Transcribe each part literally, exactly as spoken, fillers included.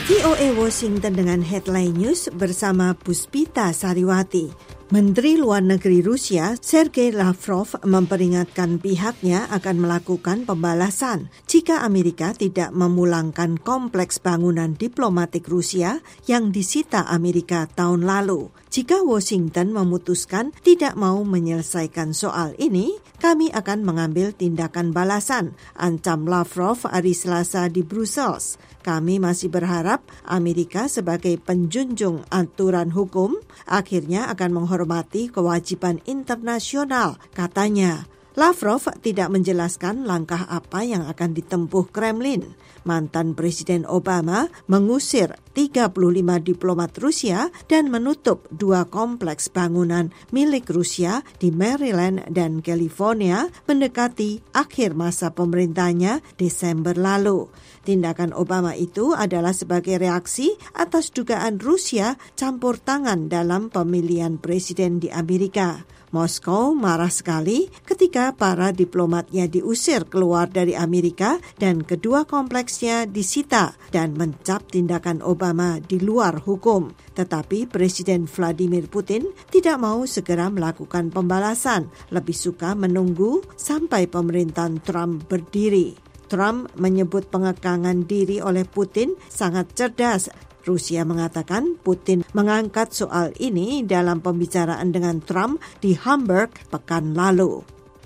V O A Washington dengan headline news bersama Puspita Sariwati. Menteri Luar Negeri Rusia, Sergei Lavrov, memperingatkan pihaknya akan melakukan pembalasan jika Amerika tidak memulangkan kompleks bangunan diplomatik Rusia yang disita Amerika tahun lalu. Jika Washington memutuskan tidak mau menyelesaikan soal ini, kami akan mengambil tindakan balasan, ancam Lavrov hari Selasa di Brussels. Kami masih berharap Amerika sebagai penjunjung aturan hukum akhirnya akan menghormati kewajiban internasional, katanya. Lavrov tidak menjelaskan langkah apa yang akan ditempuh Kremlin. Mantan Presiden Obama mengusir tiga puluh lima diplomat Rusia dan menutup dua kompleks bangunan milik Rusia di Maryland dan California mendekati akhir masa pemerintahnya Desember lalu. Tindakan Obama itu adalah sebagai reaksi atas dugaan Rusia campur tangan dalam pemilihan presiden di Amerika. Moskow marah sekali ketika para diplomatnya diusir keluar dari Amerika dan kedua kompleksnya disita dan mencap tindakan Obama di luar hukum. Tetapi Presiden Vladimir Putin tidak mau segera melakukan pembalasan, lebih suka menunggu sampai pemerintahan Trump berdiri. Trump menyebut pengekangan diri oleh Putin sangat cerdas. Rusia mengatakan Putin mengangkat soal ini dalam pembicaraan dengan Trump di Hamburg pekan lalu.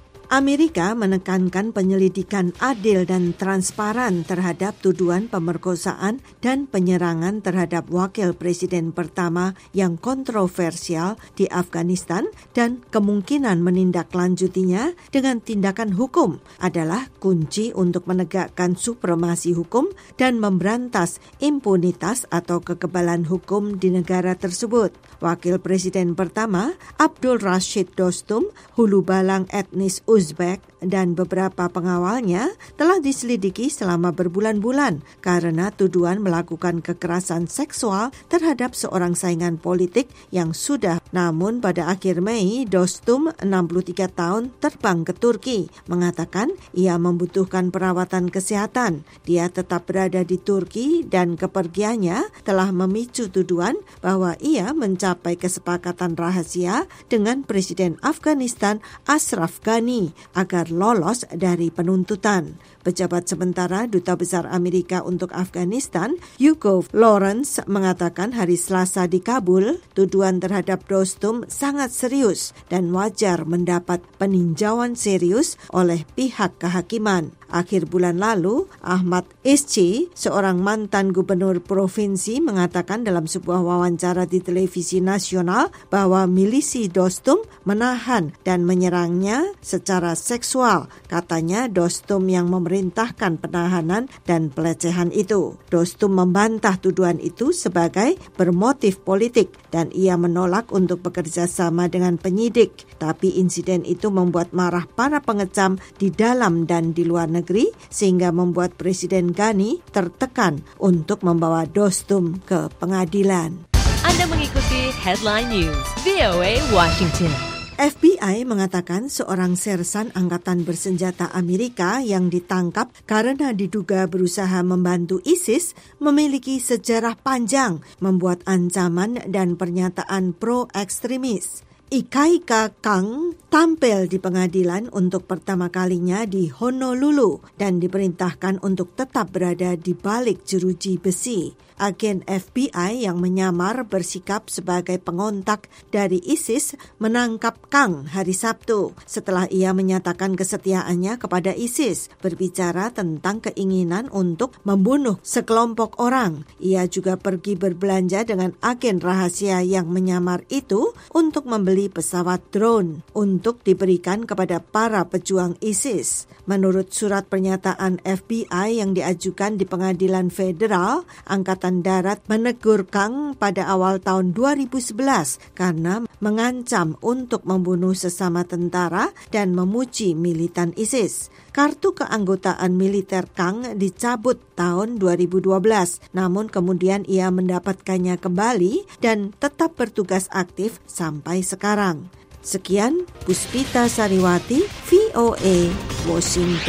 Amerika menekankan penyelidikan adil dan transparan terhadap tuduhan pemerkosaan dan penyerangan terhadap wakil presiden pertama yang kontroversial di Afghanistan dan kemungkinan menindaklanjutinya dengan tindakan hukum adalah kunci untuk menegakkan supremasi hukum dan memberantas impunitas atau kekebalan hukum di negara tersebut. Wakil presiden pertama, Abdul Rashid Dostum, hulu balang etnis Uzbek dan beberapa pengawalnya telah diselidiki selama berbulan-bulan karena tuduhan melakukan kekerasan seksual terhadap seorang saingan politik yang sudah. Namun pada akhir Mei, Dostum, enam puluh tiga tahun, terbang ke Turki, mengatakan ia membutuhkan perawatan kesehatan. Dia tetap berada di Turki dan kepergiannya telah memicu tuduhan bahwa ia mencapai kesepakatan rahasia dengan Presiden Afghanistan Ashraf Ghani agar lolos dari penuntutan. Pejabat sementara Duta Besar Amerika untuk Afghanistan, Hugo Lawrence, mengatakan hari Selasa di Kabul, tuduhan terhadap Dostum sangat serius dan wajar mendapat peninjauan serius oleh pihak kehakiman. Akhir bulan lalu, Ahmad Isci, seorang mantan gubernur provinsi, mengatakan dalam sebuah wawancara di televisi nasional bahwa milisi Dostum menahan dan menyerangnya secara seksual. Katanya Dostum yang memerintahkan penahanan dan pelecehan itu. Dostum membantah tuduhan itu sebagai bermotif politik dan ia menolak untuk bekerja sama dengan penyidik. Tapi insiden itu membuat marah para pengecam di dalam dan di luar negeri sehingga membuat Presiden Ghani tertekan untuk membawa Dostum ke pengadilan. Anda mengikuti Headline News V O A Washington. F B I mengatakan seorang sersan angkatan bersenjata Amerika yang ditangkap karena diduga berusaha membantu ISIS memiliki sejarah panjang membuat ancaman dan pernyataan pro-ekstremis. Ikaika Kang tampil di pengadilan untuk pertama kalinya di Honolulu dan diperintahkan untuk tetap berada di balik jeruji besi. Agen F B I yang menyamar bersikap sebagai pengontak dari ISIS menangkap Kang hari Sabtu setelah ia menyatakan kesetiaannya kepada ISIS, berbicara tentang keinginan untuk membunuh sekelompok orang. Ia juga pergi berbelanja dengan agen rahasia yang menyamar itu untuk membeli pesawat drone untuk diberikan kepada para pejuang ISIS. Menurut surat pernyataan F B I yang diajukan di pengadilan federal, Angkatan Darat menegur Kang pada awal tahun dua ribu sebelas karena mengancam untuk membunuh sesama tentara dan memuji militan ISIS. Kartu keanggotaan militer Kang dicabut tahun dua ribu dua belas, namun kemudian ia mendapatkannya kembali dan tetap bertugas aktif sampai sekarang. Sekian, Puspita Sariwati, V O A, Washington.